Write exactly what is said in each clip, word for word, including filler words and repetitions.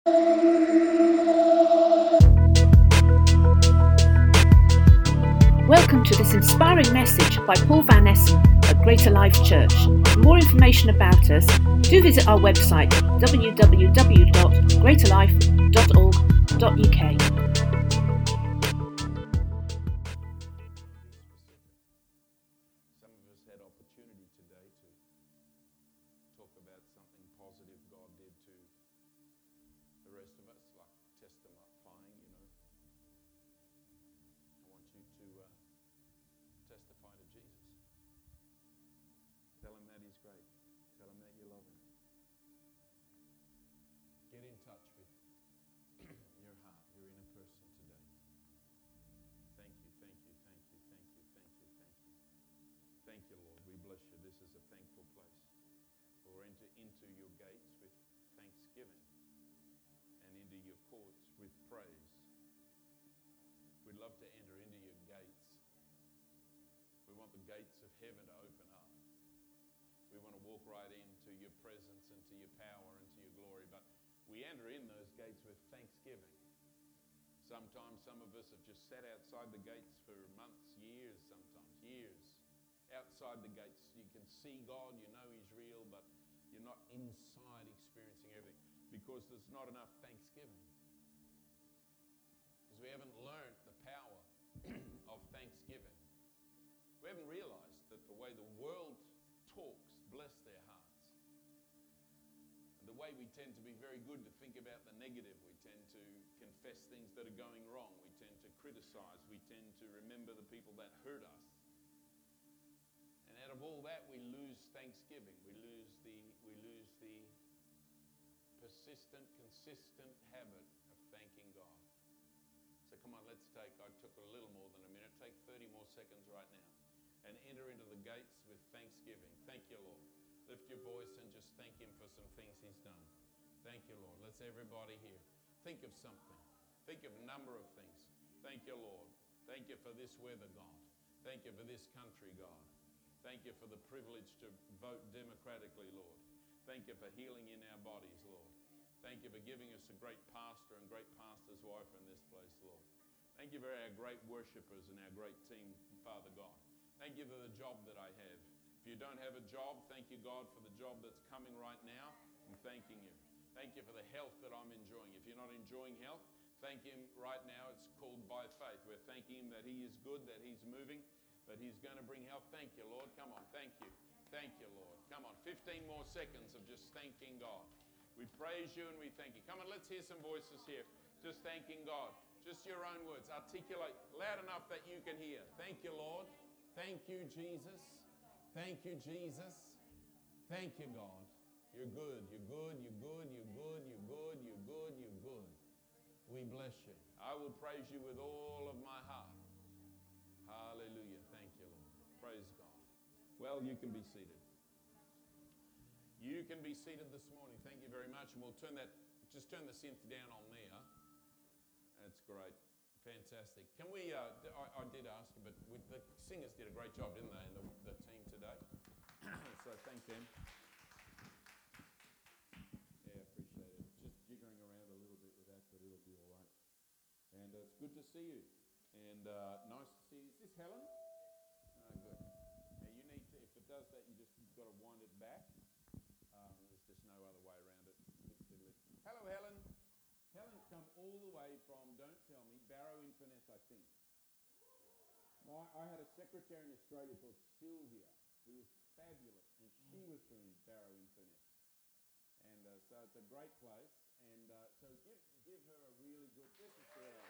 Welcome to this inspiring message by Paul Van Essen at Greater Life Church. For more information about us, do visit our website w w w dot greater life dot org dot u k. Some of us had opportunity today to talk about something positive God did to the rest of us, like testifying, you know. I want you to uh, testify to Jesus. Tell him that he's great. Tell him that you love him. Get in touch with your heart, your inner person today. Thank you, thank you, thank you, thank you, thank you, thank you. Thank you, Lord. We bless you. This is a thankful place. We'll enter into your gates with thanksgiving and into your courts with praise. We'd love to enter into your gates. We want the gates of heaven to open up. We want to walk right into your presence, into your power, into your glory. But we enter in those gates with thanksgiving. Sometimes some of us have just sat outside the gates for months, years, sometimes years. Outside the gates, you can see God, you know he's real, but you're not inside experiencing everything because there's not enough thanksgiving. Because we haven't learned the power of thanksgiving. We haven't realized that the way the world talks bless their hearts. And the way we tend to be very good to think about the negative, we tend to confess things that are going wrong, we tend to criticize, we tend to remember the people that hurt us. And out of all that, we lose thanksgiving. We lose the we lose the persistent, consistent habit of thanking God. So come on, let's take, I took a little more than a minute, take thirty more seconds right now and enter into the gates with thanksgiving. Thank you, Lord. Lift your voice and just thank him for some things he's done. Thank you, Lord. Let's everybody here think of something. Think of a number of things. Thank you, Lord. Thank you for this weather, God. Thank you for this country, God. Thank you for the privilege to vote democratically, Lord. Thank you for healing in our bodies, Lord. Thank you for giving us a great pastor and great pastor's wife in this place, Lord. Thank you for our great worshippers and our great team, Father God. Thank you for the job that I have. If you don't have a job, thank you, God, for the job that's coming right now. I'm thanking you. Thank you for the health that I'm enjoying. If you're not enjoying health, thank him right now. It's called by faith. We're thanking him that he is good, that he's moving, that he's going to bring health. Thank you, Lord. Come on. Thank you. Thank you, Lord. Come on. fifteen more seconds of just thanking God. We praise you and we thank you. Come on, let's hear some voices here. Just thanking God. Just your own words. Articulate loud enough that you can hear. Thank you, Lord. Thank you, Jesus. Thank you, Jesus. Thank you, God. You're good. You're good. You're good. You're good. You're good. You're good. You're good. We bless you. I will praise you with all of my heart. Hallelujah. Thank you, Lord. Praise God. Well, you can be seated. You can be seated this morning. Thank you very much. And we'll turn that, just turn the synth down on there. That's great. Fantastic. Can we, uh, I, I did ask you, but we, the singers did a great job, didn't they, and the, the team today? So thank them. Yeah, appreciate it. Just jiggering around a little bit with that, but it'll be all right. And uh, it's good to see you. And uh, nice to see you. Is this Helen? Oh, good. Now you need to, if it does that, you just you've got to wind it back. Um, there's just no other way around it. Hello, Helen. Helen's come all the way from, don't tell me, Barrow-in-Furness, I think. My, I had a secretary in Australia called Sylvia, who was fabulous, and she was from Barrow-in-Furness. And uh, so it's a great place. And uh, so give give her a really good, this is Sarah.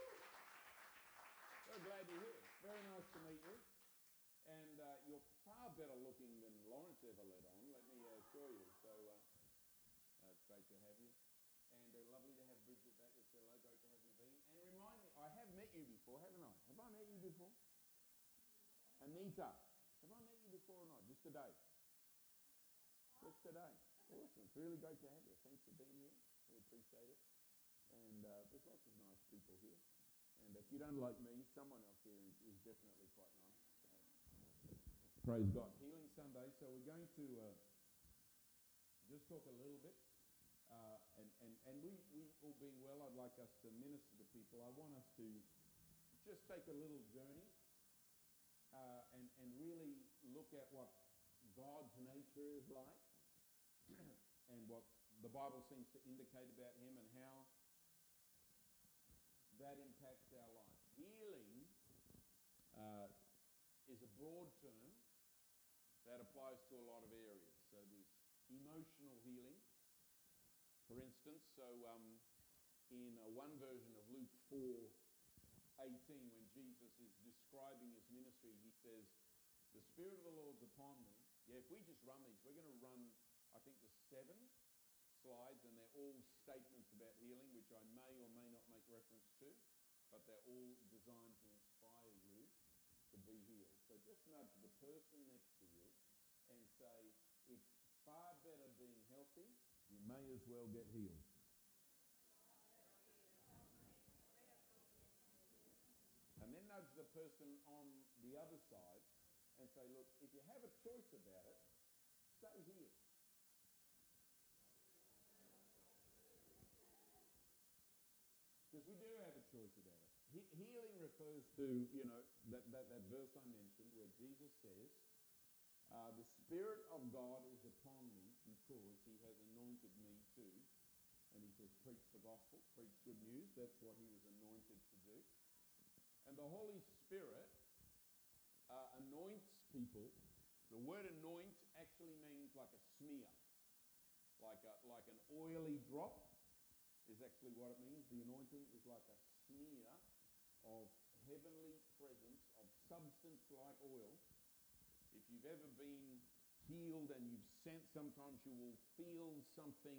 So glad you're here. Very nice to meet you. And uh, you're far better looking than Lawrence ever let on, let me uh, assure you. So uh, uh, it's great to have you. And uh, lovely to have Bridget back at Hello. Great to have you been. And remind me, I have met you before, haven't I? Have I met you before? Anita, have I met you before or not? Just today? Just today. Awesome. It's really great to have you. Thanks for being here. We appreciate it. And uh, there's lots of nice people here. And if you don't like me, someone else here is, is definitely quite nice. So, praise God. Healing Sunday. So we're going to uh, just talk a little bit uh, and and, and we, we all being well, I'd like us to minister to people. I want us to just take a little journey uh, and, and really look at what God's nature is like and what the Bible seems to indicate about him and how that impacts our life. Healing uh, is a broad term that applies to a lot of areas. So there's emotional healing, for instance. So um, in uh, one version of Luke four eighteen, when Jesus is describing his ministry, he says, the Spirit of the Lord's upon me. Yeah, if we just run these, we're going to run, I think there's seven slides, and they're all statements about healing, which I may or may not make reference to, but they're all designed to inspire you to be healed. So just nudge the person next to you and say, it's far better being healthy. You may as well get healed. And then nudge the person on the other side and say, look, if you have a choice about it, stay here. Because we do have a choice about it. He- healing refers to, you know, that, that, that verse I mentioned where Jesus says, uh, the Spirit of God is upon me because he has anointed me to, and he says, preach the gospel, preach good news. That's what he was anointed to do. And the Holy Spirit uh, anoints people. The word anoint actually means like a smear, like a, like an oily drop is actually what it means. The anointing is like a smear of heavenly presence, of substance like oil. If you've ever been healed and you've sensed, sometimes you will feel something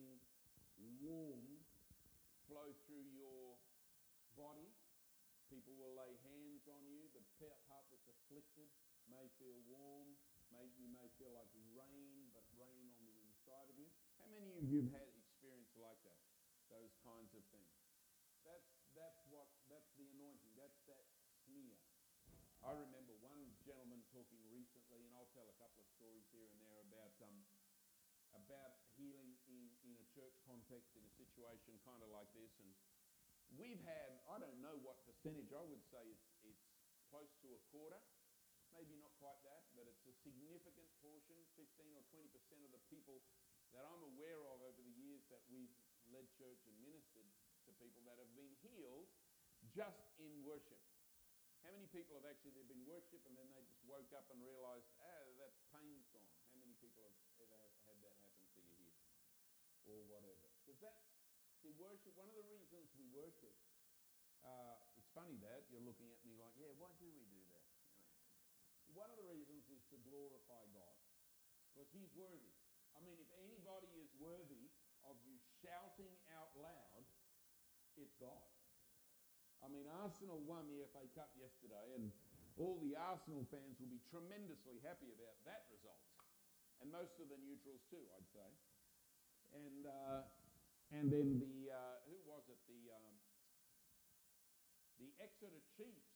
warm flow through your body. People will lay hands on you. The part that's afflicted may feel warm. May, you may feel like rain, but rain on the inside of you. How many of you have had experience like that? Those kinds of things. That's that's what that's the anointing. That's that smear. I remember one gentleman talking recently, and I'll tell a couple of stories here and there about um, about healing in, in a church context, in a situation kind of like this. And we've had, I don't know what percentage, I would say it's, it's close to a quarter, maybe not quite that, but it's a significant portion, fifteen or twenty percent of the people that I'm aware of over the years that we've led church and ministered to people that have been healed just in worship. How many people have actually, they've been worship and then they just woke up and realized, ah, that pain's gone. How many people have ever had that happen to you here? Or whatever. Because that's, see, worship, one of the reasons we worship, uh, it's funny, Dad, you're looking at me like, yeah, why do we do that? You know? One of the reasons is to glorify God, because he's worthy. I mean, if anybody is worthy of you shouting out loud, it's God. I mean, Arsenal won the F A Cup yesterday, and all the Arsenal fans will be tremendously happy about that result. And most of the neutrals too, I'd say. And uh, and then the, uh, who was it? The, um, the Exeter Chiefs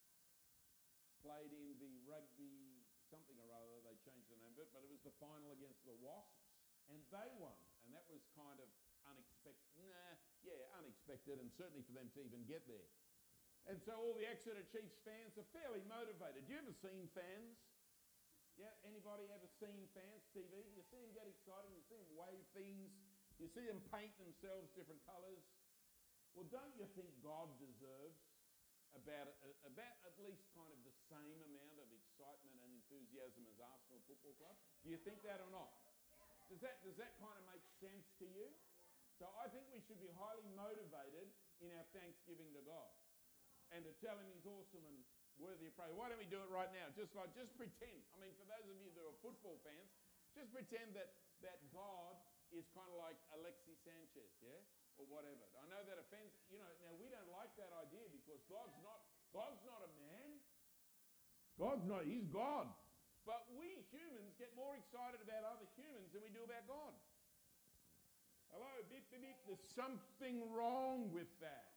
played in the rugby something or other, they changed the name of it, but it was the final against the Wasps, and they won. And that was kind of unexpected, nah, yeah, unexpected, and certainly for them to even get there. And so all the Exeter Chiefs fans are fairly motivated. You ever seen fans? Yeah, anybody ever seen fans, T V? You see them get excited, you see them wave things, you see them paint themselves different colours. Well, don't you think God deserves about, about at least kind of the same amount of excitement and enthusiasm as Arsenal Football Club? Do you think that or not? Does that, does that kind of make sense to you? So I think we should be highly motivated in our thanksgiving to God and to tell him he's awesome and worthy of praise. Why don't we do it right now? Just like, just pretend. I mean, for those of you that are football fans, just pretend that, that God is kind of like Alexis Sanchez, yeah? Or whatever. I know that offends, you know, now we don't like that idea because God's not, God's not a man. God's not, he's God. But we humans get more excited about other humans than we do about God. Hello, beep, beep, beep. There's something wrong with that.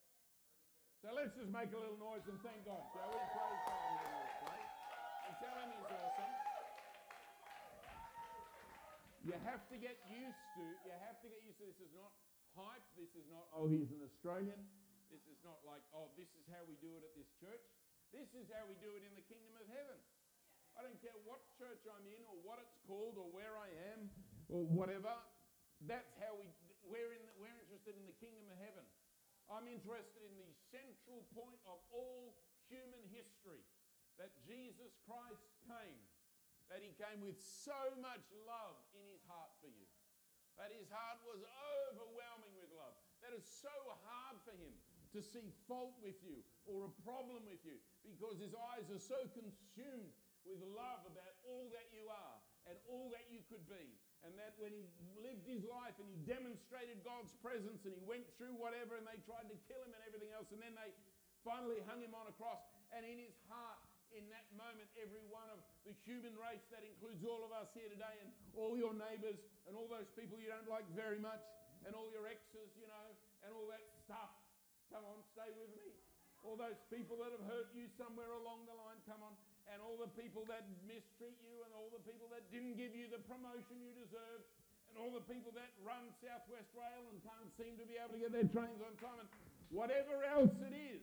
So let's just make a little noise and thank God, shall we? Praise God here in this place. And tell him he's awesome. You have to get used to, you have to get used to this is not hype. This is not, oh, he's an Australian. This is not like, oh, this is how we do it at this church. This is how we do it in the kingdom of heaven. I don't care what church I'm in or what it's called or where I am or whatever. That's how we, we're, in the, we're interested in the kingdom of heaven. I'm interested in the central point of all human history, that Jesus Christ came, that he came with so much love in his heart for you, that his heart was overwhelming with love, that it's so hard for him to see fault with you or a problem with you because his eyes are so consumed with love about all that you are and all that you could be. And that when he lived his life and he demonstrated God's presence and he went through whatever and they tried to kill him and everything else, and then they finally hung him on a cross, and in his heart, in that moment, every one of the human race, that includes all of us here today and all your neighbours and all those people you don't like very much and all your exes, you know, and all that stuff. Come on, stay with me. All those people that have hurt you somewhere along the line, come on. And all the people that mistreat you and all the people that didn't give you the promotion you deserved and all the people that run South West Rail and can't seem to be able to get their trains on time and whatever else it is.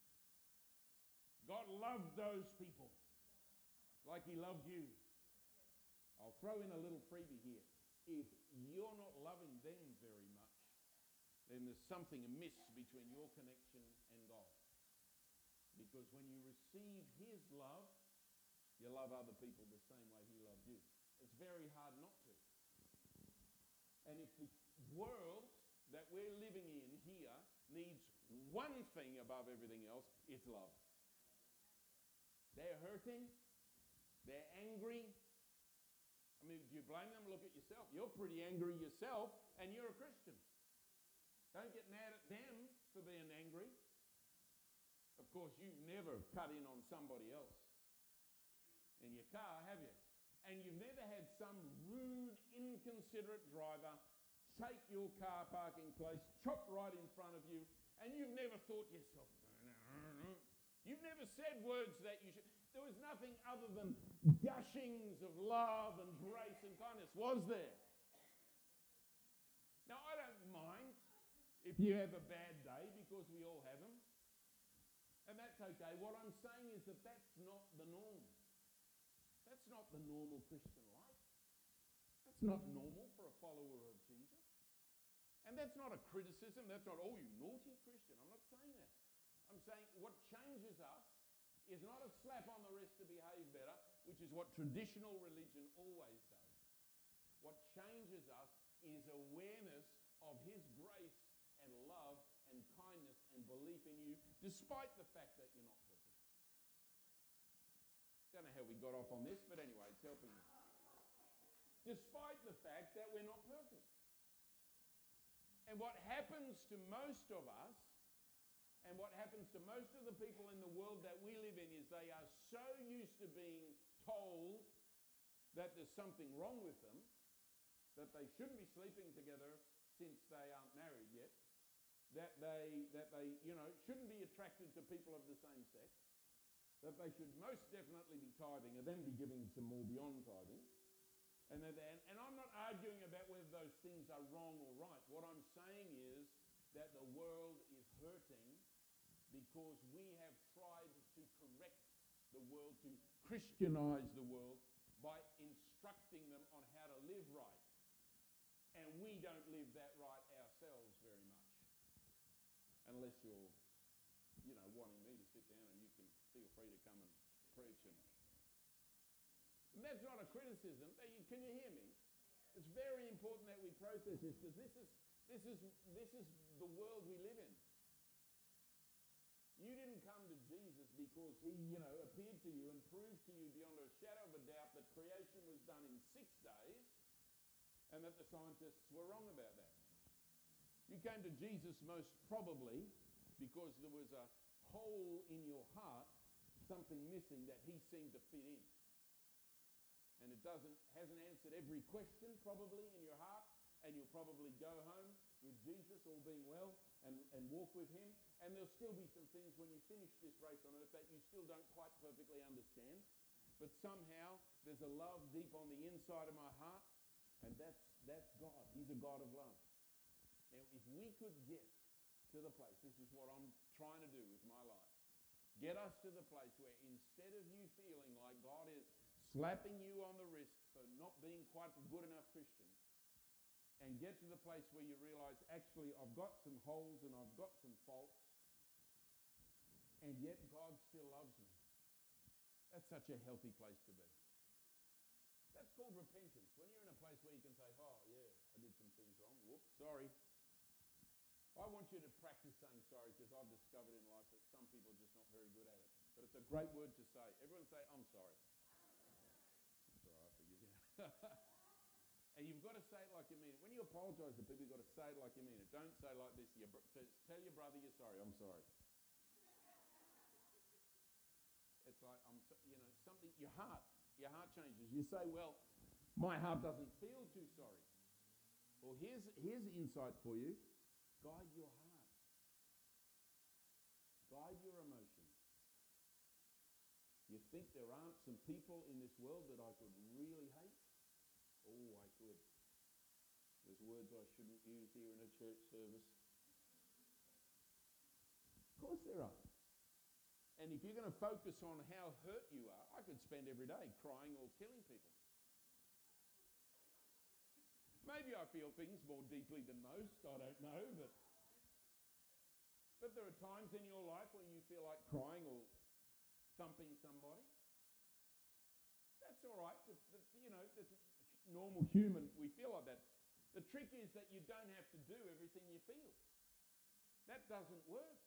God loved those people like he loved you. I'll throw in a little freebie here. If you're not loving them very much, then there's something amiss between your connection and God. Because when you receive his love, you love other people the same way he loved you. It's very hard not to. And if the world that we're living in here needs one thing above everything else, it's love. They're hurting. They're angry. I mean, do you blame them? Look at yourself. You're pretty angry yourself, and you're a Christian. Don't get mad at them for being angry. Of course, you've never cut in on somebody else in your car, have you? And you've never had some rude, inconsiderate driver take your car parking place, chop right in front of you, and you've never thought to yourself, you've never said words that you should. There was nothing other than gushings of love and grace and kindness, was there? Now, I don't mind if you have a bad day, because we all have them. And that's okay. What I'm saying is that that's not the norm. That's not the normal Christian life. That's not normal for a follower of Jesus. And that's not a criticism. That's not, oh, you naughty Christian. I'm not saying that. I'm saying what changes us is not a slap on the wrist to behave better, which is what traditional religion always does. What changes us is awareness of his grace and love and kindness and belief in you, despite the fact that you're not perfect. Don't know how we got off on this, but anyway, it's helping me. Despite the fact that we're not perfect. And what happens to most of us, and what happens to most of the people in the world that we live in, is they are so used to being told that there's something wrong with them, that they shouldn't be sleeping together since they aren't married yet, that they, that they, you know, shouldn't be attracted to people of the same sex, that they should most definitely be tithing and then be giving some more beyond tithing. And, that, and, and I'm not arguing about whether those things are wrong or right. What I'm saying is that the world is hurting because we have tried to correct the world, to Christianize the world by instructing them on how to live right. And we don't live that right ourselves very much. Unless you're, you know, wanting me to sit down and you can feel free to come and preach. And, and that's not a criticism. Can you hear me? It's very important that we process this, because this is, this is, this is the world we live in. You didn't come to Jesus because he, you know, appeared to you and proved to you beyond a shadow of a doubt that creation was done in six days and that the scientists were wrong about that. You came to Jesus most probably because there was a hole in your heart, something missing that he seemed to fit in. And it doesn't, hasn't answered every question probably in your heart, and you'll probably go home with Jesus, all being well, and, and walk with him. And there'll still be some things when you finish this race on earth that you still don't quite perfectly understand. But somehow there's a love deep on the inside of my heart, and that's, that's God. He's a God of love. And if we could get to the place, this is what I'm trying to do with my life, get us to the place where instead of you feeling like God is slapping you on the wrist for not being quite a good enough Christian, and get to the place where you realize, actually, I've got some holes and I've got some faults, and yet God still loves me. That's such a healthy place to be. That's called repentance. When you're in a place where you can say, oh, yeah, I did some things wrong. Whoops, sorry. I want you to practice saying sorry, because I've discovered in life that some people are just not very good at it. But it's a great word to say. Everyone say, I'm sorry. That's all right, I forgive you. And you've got to say it like you mean it. When you apologise to people, you've got to say it like you mean it. Don't say like this. Your bro- tell your brother you're sorry. I'm sorry. It's like, I'm, so, you know, something, your heart, your heart changes. You say, well, my heart doesn't feel too sorry. Well, here's, here's insight for you. Guide your heart. Guide your emotions. You think there aren't some people in this world that I could really hate? Oh, I could. There's words I shouldn't use here in a church service. Of course there are. And if you're going to focus on how hurt you are, I could spend every day crying or killing people. Maybe I feel things more deeply than most, I don't know, but but there are times in your life when you feel like crying or thumping somebody. That's all right. The, the, you know, the normal human, we feel like that. The trick is that you don't have to do everything you feel. That doesn't work.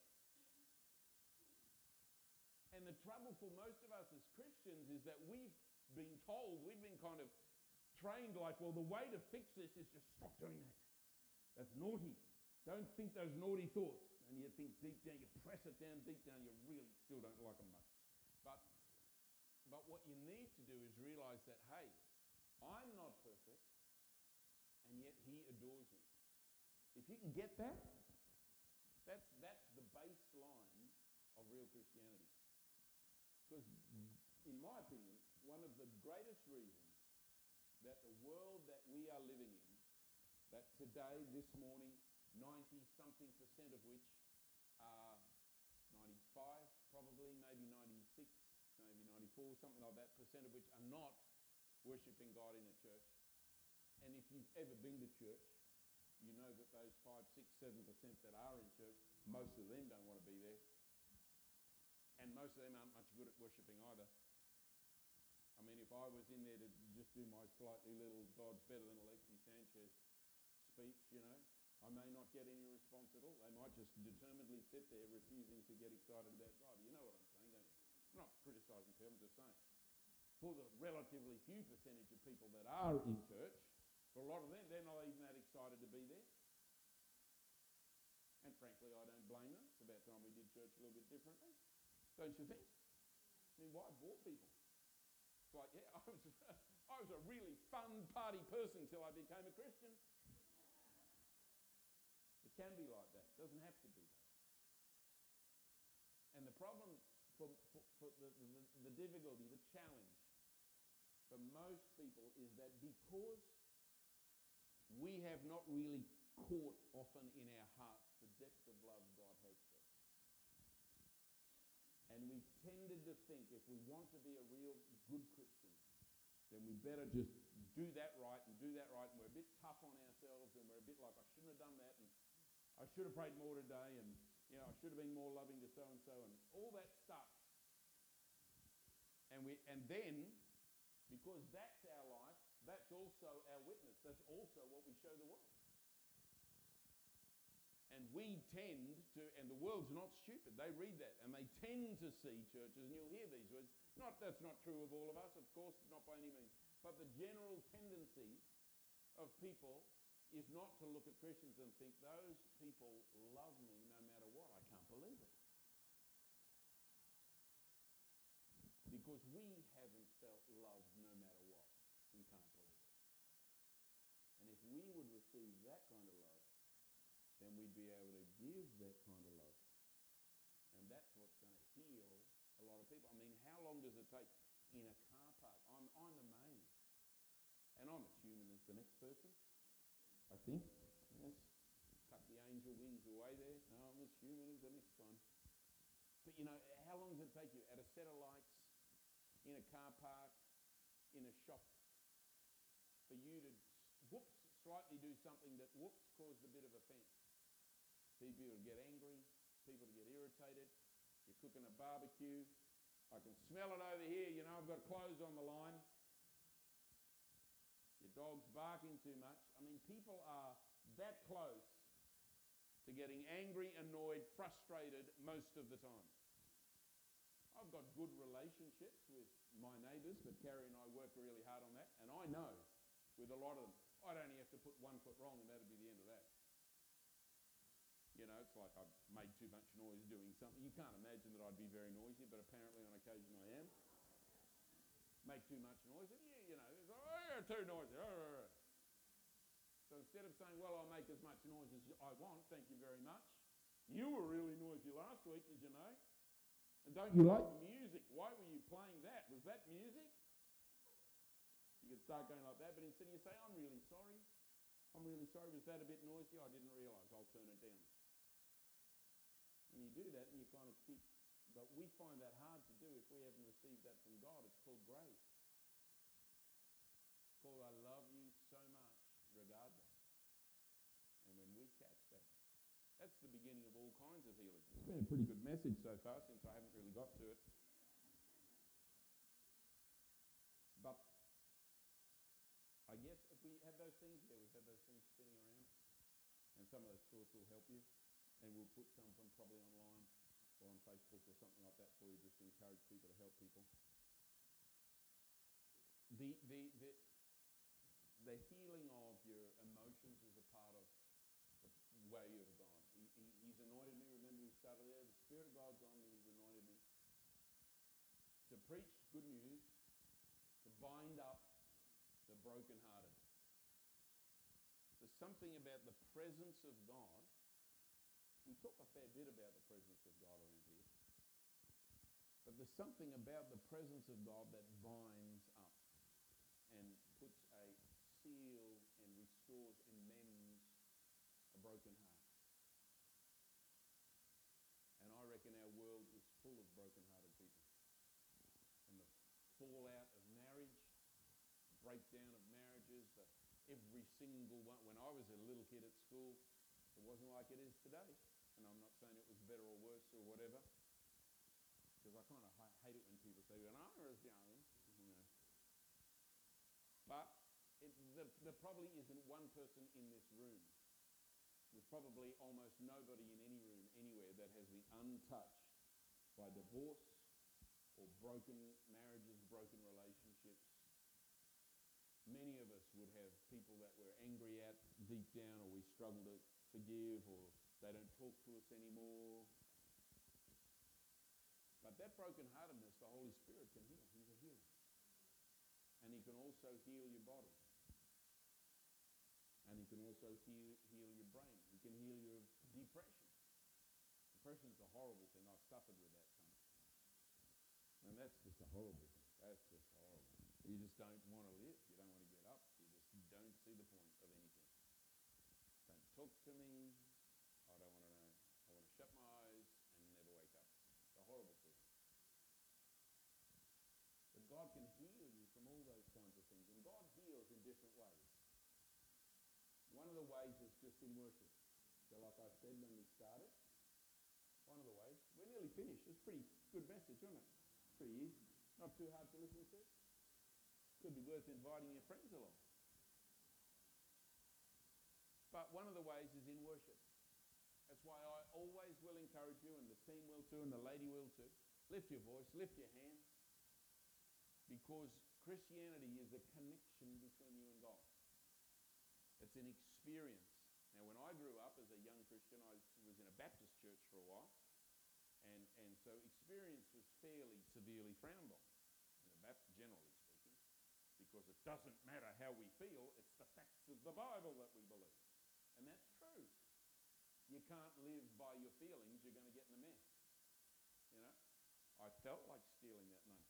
And the trouble for most of us as Christians is that we've been told, we've been kind of trained like, well, the way to fix this is just stop doing that. That's naughty. Don't think those naughty thoughts. And you think deep down, you press it down deep down, you really still don't like them much. But, but what you need to do is realize that, hey, I'm not perfect, and yet he adores me. If you can get that, that's, that's the baseline of real Christianity. Because, in my opinion, one of the greatest reasons that the world that we are living in, that today, this morning, ninety-something percent of which are ninety-five, probably, maybe ninety-six, maybe ninety-four, something like that, percent of which are not worshipping God in a church. And if you've ever been to church, you know that those five, six, seven percent that are in church, most of them don't want to be there. And most of them aren't much good at worshipping either. I mean, if I was in there to just do my slightly little God's better than Alexis Sanchez speech, you know, I may not get any response at all. They might just determinedly sit there refusing to get excited about God. You know what I'm saying, don't you? I'm not criticising people, I'm just saying. For the relatively few percentage of people that are in church, for a lot of them, they're not even that excited to be there. And frankly, I don't blame them. It's about time we did church a little bit differently. Don't you think? I mean, why bore people? It's like, yeah, I was, I was a really fun party person until I became a Christian. It can be like that. It doesn't have to be that. And the problem, for, for, for the, the, the difficulty, the challenge for most people is that because we have not really caught often in our hearts the depth of love God has for us. And we've tended to think if we want to be a real good Christian, then we better just do that right and do that right, and we're a bit tough on ourselves, and we're a bit like, I shouldn't have done that, and I should have prayed more today, and you know, I should have been more loving to so-and-so, and all that stuff. And we, and then, because that's our life, that's also our witness. That's also what we show the world. And we tend to, and the world's not stupid, they read that, and they tend to see churches, and you'll hear these words. Not that's not true of all of us, of course, not by any means. But the general tendency of people is not to look at Christians and think, those people love me no matter what. I can't believe it. Because we haven't felt love no matter what. We can't believe it. And if we would receive that kind of love, then we'd be able to give that kind of love. And that's what's going to heal a lot of people. I mean, how long does it take in a car park? I'm, I'm amazed. And I'm as human as the next person, I think. Yes. Tuck the angel wings away there. No, I'm as human as the next one. But you know, how long does it take you? At a set of lights, in a car park, in a shop, for you to, whoops, slightly do something that, whoops, caused a bit of offence. People to get angry, people to get irritated. You're cooking a barbecue. I can smell it over here. You know, I've got clothes on the line. Your dog's barking too much. I mean, people are that close to getting angry, annoyed, frustrated most of the time. I've got good relationships with my neighbours, but Carrie and I work really hard on that. And I know with a lot of them, I'd only have to put one foot wrong and that'd be the end of that. You know, it's like I've made too much noise doing something. You can't imagine that I'd be very noisy, but apparently on occasion I am. Make too much noise, and yeah, you know, it's like, oh, you're too noisy. So instead of saying, well, I'll make as much noise as I want, thank you very much. You were really noisy last week, did you know? And don't you like the music? Why were you playing that? Was that music? You could start going like that, but instead you say, I'm really sorry. I'm really sorry. Was that a bit noisy? I didn't realise. I'll turn it down. And you do that and you kind of keep, but we find that hard to do if we haven't received that from God. It's called grace. It's called I love you so much regardless. And when we catch that, that's the beginning of all kinds of healing. It's been a pretty good message so far since I haven't really got to it. But I guess if we have those things, yeah, we've had those things spinning around. And some of those thoughts will help you. And we'll put some of them probably online or on Facebook or something like that for you, just to encourage people to help people. The, the, the, the healing of your emotions is a part of the way of God. He, he, he's anointed me, remember we started there, the Spirit of God's on me, he's anointed me to preach good news, to bind up the brokenhearted. There's something about the presence of God. We talk a fair bit about the presence of God around here. But there's something about the presence of God that binds up and puts a seal and restores and mends a broken heart. And I reckon our world is full of broken-hearted people. And the fallout of marriage, the breakdown of marriages, the, every single one. When I was a little kid at school, it wasn't like it is today. And I'm not saying it was better or worse or whatever, because I kind of hate it when people say, when I was young, you know. But it, the, there probably isn't one person in this room. There's probably almost nobody in any room anywhere that has been untouched by divorce or broken marriages, broken relationships. Many of us would have people that we're angry at deep down, or we struggle to forgive, or they don't talk to us anymore. But that brokenheartedness, the Holy Spirit can heal. He's a healer. And he can also heal your body. And he can also heal, heal your brain. He can heal your depression. Depression's a horrible thing. I've suffered with that some. And that's just a horrible thing. That's just horrible. You just don't want to live. You don't want to get up. You just don't see the point of anything. Don't talk to me. I don't want to know. I want to shut my eyes and never wake up. It's a horrible feeling. But God can heal you from all those kinds of things. And God heals in different ways. One of the ways is just in worship. So like I said when we started, one of the ways, we're nearly finished. It's a pretty good message, isn't it? Pretty easy. Not too hard to listen to. Could be worth inviting your friends along. But one of the ways is in worship. That's why I always will encourage you, and the team will too, and the lady will too. Lift your voice, lift your hands. Because Christianity is a connection between you and God. It's an experience. Now, when I grew up as a young Christian, I was in a Baptist church for a while. And, and so experience was fairly severely frowned on, you know, generally speaking, because it doesn't matter how we feel, it's the facts of the Bible that we believe. And that's true. You can't live by your feelings, you're going to get in a mess. You know, I felt like stealing that money.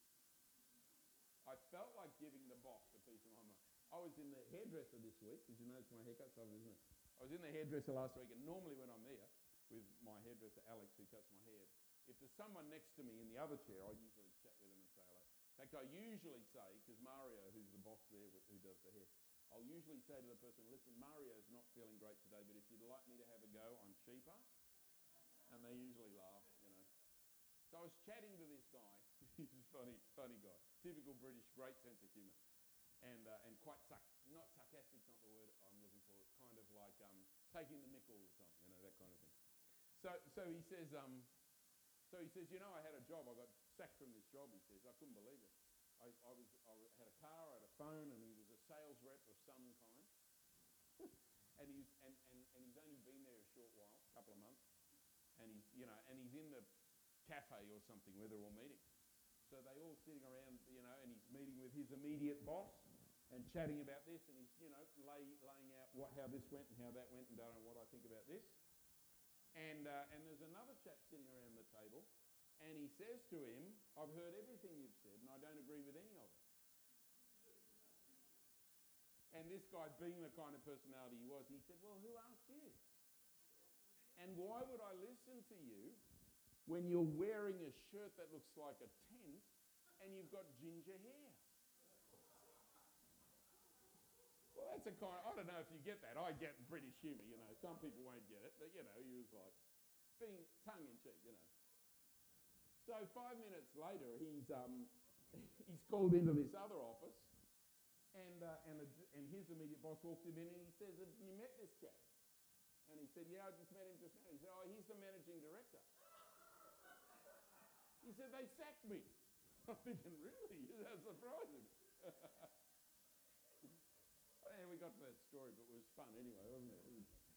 I felt like giving the boss a piece of my mind. I was in the hairdresser this week. Did you notice my haircut's over, isn't it? I I was in the hairdresser last week, and normally when I'm there with my hairdresser Alex, who cuts my hair, if there's someone next to me in the other chair, I usually chat with them and say hello. In fact, I usually say, because Mario, who's the boss there who does the hair, I'll usually say to the person, listen, Mario's not feeling great today, but if you'd like me to have a go, I'm cheaper. And they usually laugh, you know. So I was chatting to this guy. He's a funny, funny guy. Typical British, great sense of humour. And uh, and quite, sarc- not sarcastic's not the word I'm looking for. It's kind of like um, taking the mick all the time, you know, that kind of thing. So so he says, um, so he says, you know, I had a job. I got sacked from this job, he says. I couldn't believe it. I, I, was, I had a car, I had a phone, and he was a sales rep of some kind. and, he's, and, and, and he's only been there a short while, a couple of months. And he's, you know, and he's in the cafe or something where they're all meeting. So they all sitting around, you know, and he's meeting with his immediate boss and chatting about this, and he's, you know, lay, laying out what, how this went and how that went and don't know what I think about this. And uh, and there's another chap sitting around the table, and he says to him, I've heard everything you've said, and I don't agree with any of it. And this guy, being the kind of personality he was, he said, well, who asked you? And why would I listen to you when you're wearing a shirt that looks like a tent and you've got ginger hair? Well, that's a kind of, I don't know if you get that. I get British humour, you know. Some people won't get it, but, you know, he was like being tongue-in-cheek, you know. So five minutes later, he's um, he's called into this other office, and uh, and, a, and his immediate boss walks him in and he says, have you met this chap? And he said, yeah, I just met him just now. He said, oh, he's the managing director. He said, they sacked me. I'm thinking, really? That's surprising. And we got to that story, but it was fun anyway, wasn't it?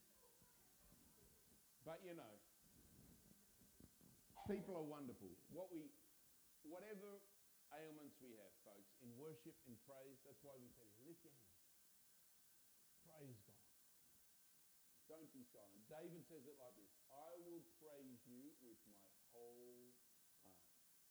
But, you know, people are wonderful. What we, whatever ailments we have, folks, in worship, in praise, that's why we say, lift your hands. Praise God. Don't be silent. David says it like this, I will praise you with my whole heart.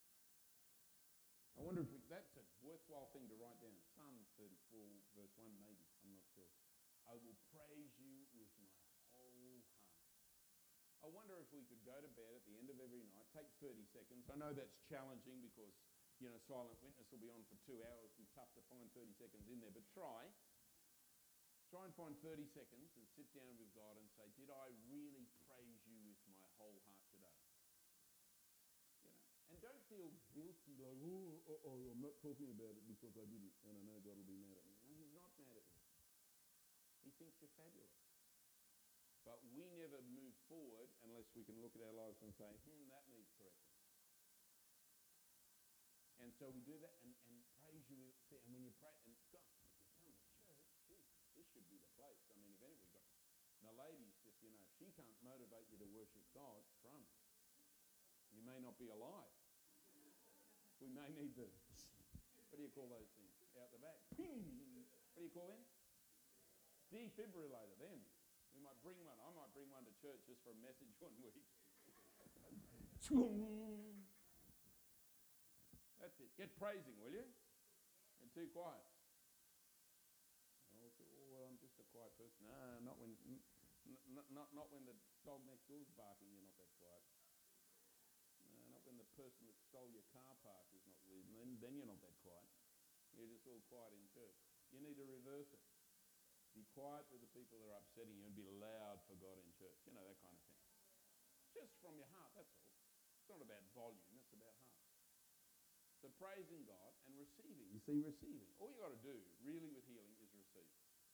I wonder if we, that's a worthwhile thing to write down. Psalm thirty-four, verse one, maybe. I'm not sure. I will praise you with my whole heart. I wonder if we could go to bed at the end of every night, take thirty seconds. I know that's challenging because, you know, Silent Witness will be on for two hours. It'll be tough to find thirty seconds in there, but try. Try and find thirty seconds and sit down with God and say, did I really praise you with my whole heart today? You know, and don't feel guilty like, oh, oh, oh, I'm not talking about it because I didn't, and I know God will be mad at me. No, he's not mad at you. He thinks you're fabulous. But we never move forward unless we can look at our lives and say, hmm, that needs correcting. And so we do that and, and praise you with, see, and when you pray, and God, if you come to church, gee, this should be the place. I mean, if anybody got, now ladies, just, you know, if she can't motivate you to worship God, crumbs. You may not be alive. We may need to, what do you call those things? Out the back. What do you call them? Defibrillator, them. We might bring one. I might bring one to church just for a message one week. That's it. Get praising, will you? You're too quiet. Oh, well, I'm just a quiet person. No, not when, n- n- not, not when the dog next door's barking, you're not that quiet. No, not when the person that stole your car park is not leaving. Then, then you're not that quiet. You're just all quiet in church. You need to reverse it. Be quiet with the people that are upsetting you and be loud for God in church. You know, that kind of thing. Just from your heart, that's all. It's not about volume, it's about heart. So praising God and receiving. You see, receiving. All you got to do, really, with healing is receive.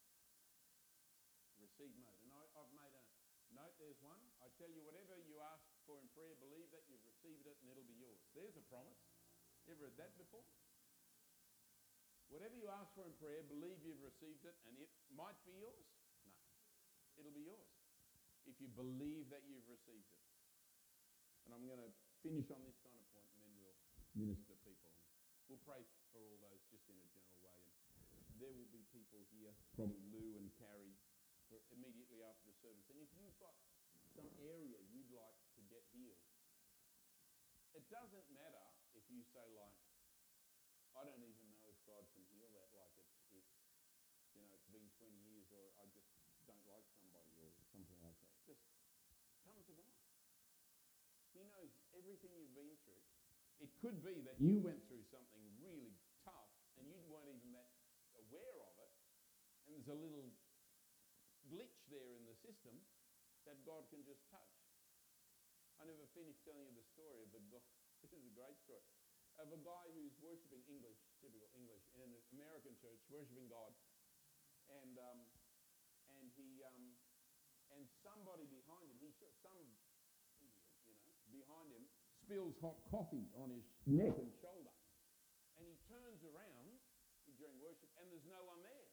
Receive mode. And I, I've made a note, there's one. I tell you, whatever you ask for in prayer, believe that you've received it and it'll be yours. There's a promise. You ever heard that before? Whatever you ask for in prayer, believe you've received it and it might be yours. No, it'll be yours if you believe that you've received it. And I'm going to finish on this kind of point and then we'll minister to people. We'll pray for all those just in a general way. And there will be people here, probably Lou and Carrie, for immediately after the service. And if you've got some area you'd like to get healed, it doesn't matter if you say like, I don't even know if God can heal that, like it's, it's, you know, it's been twenty years or I just don't like somebody or something like that. Just come to God. He knows everything you've been through. It could be that you went through something really tough and you weren't even that aware of it, and there's a little glitch there in the system that God can just touch. I never finished telling you the story of the guy. This is a great story. Of a guy who's worshipping English, typical English, in an American church, worshipping God, and um, and he um, and somebody behind him, he sh- some idiot, you know, behind him spills hot coffee on his neck and shoulder, and he turns around during worship, and there's no one there,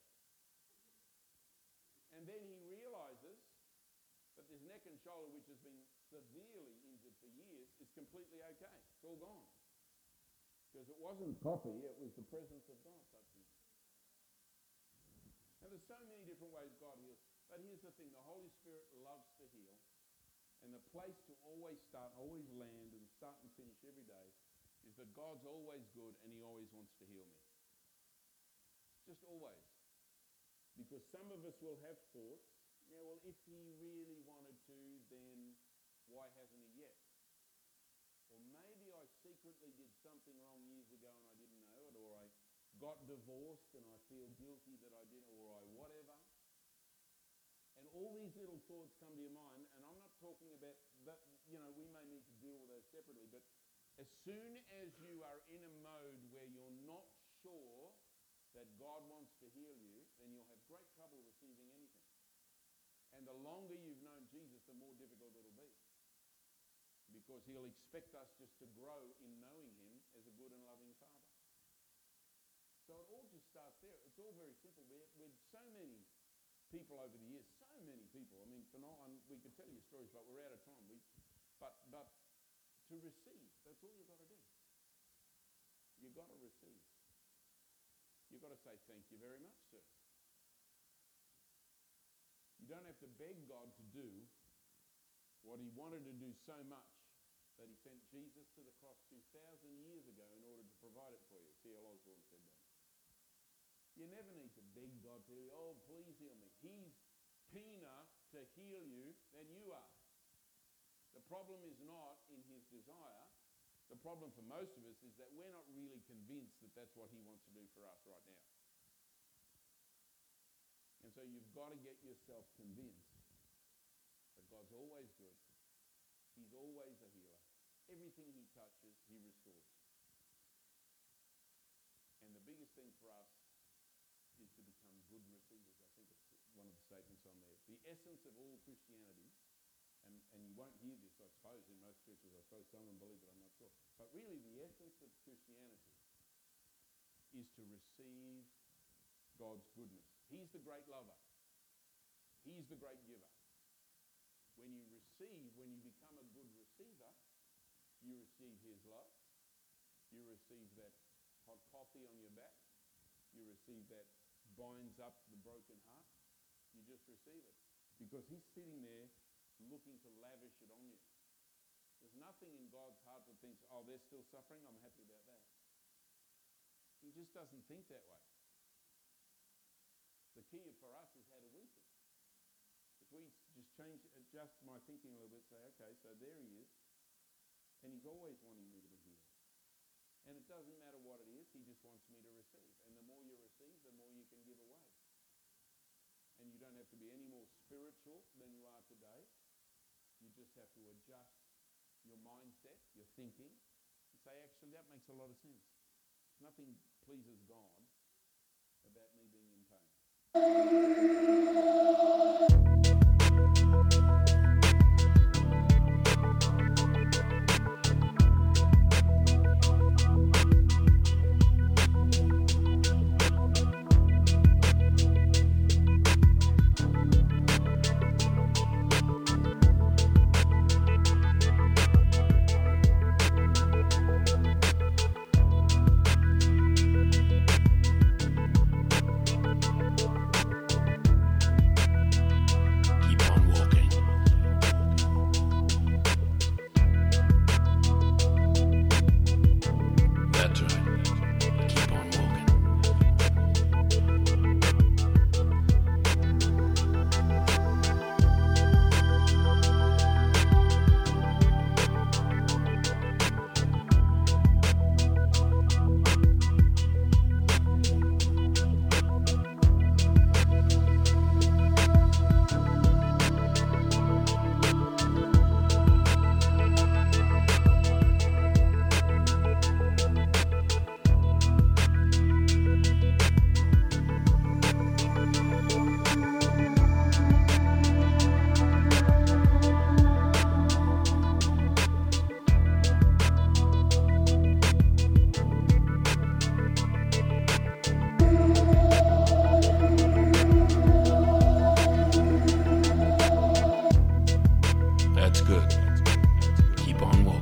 and then he realizes that this neck and shoulder, which has been severely injured for years, is completely okay. It's all gone. Because it wasn't coffee, it was the presence of God touching him. And there's so many different ways God heals. But here's the thing, the Holy Spirit loves to heal. And the place to always start, always land, and start and finish every day is that God's always good and he always wants to heal me. Just always. Because some of us will have thoughts, yeah, well, if he really wanted to, then why hasn't he yet? Or maybe I secretly did something wrong years ago and I didn't know it, or I got divorced and I feel guilty that I did, or I whatever. And all these little thoughts come to your mind, and I'm not talking about that, you know, we may need to deal with those separately, but as soon as you are in a mode where you're not sure that God wants to heal you, then you'll have great trouble receiving anything. And the longer you've known Jesus, the more difficult it'll be. Because he'll expect us just to grow in knowing him as a good and loving Father. So it all just starts there. It's all very simple. We're, with so many people over the years, so many people. I mean, for no one, we could tell you stories, but we're out of time. We, but, but to receive, that's all you've got to do. You've got to receive. You've got to say, thank you very much, sir. You don't have to beg God to do what he wanted to do so much that he sent Jesus to the cross two thousand years ago in order to provide it for you. T L Osborne said that. You never need to beg God to, oh, please heal me. He's keener to heal you than you are. The problem is not in his desire. The problem for most of us is that we're not really convinced that that's what he wants to do for us right now. And so you've got to get yourself convinced that God's always good. He's always a healer. Everything he touches, he restores. And the biggest thing for us is to become good receivers. I think it's one of the statements on there. The essence of all Christianity, and, and you won't hear this, I suppose, in most churches. I suppose some of them believe it, I'm not sure. But really the essence of Christianity is to receive God's goodness. He's the great lover. He's the great giver. When you receive, when you become a good receiver, you receive his love. You receive that hot coffee on your back. You receive that binds up the broken heart. You just receive it. Because he's sitting there looking to lavish it on you. There's nothing in God's heart that thinks, oh, they're still suffering, I'm happy about that. He just doesn't think that way. The key for us is how do we think? If we just change, adjust my thinking a little bit, say, okay, so there he is, and he's always wanting me to be healed. And it doesn't matter what it is, he just wants me to receive. And the more you receive, the more you can give away. And you don't have to be any more spiritual than you are today. You just have to adjust your mindset, your thinking, and say, actually, that makes a lot of sense. Nothing pleases God about me being in pain. keep on walking.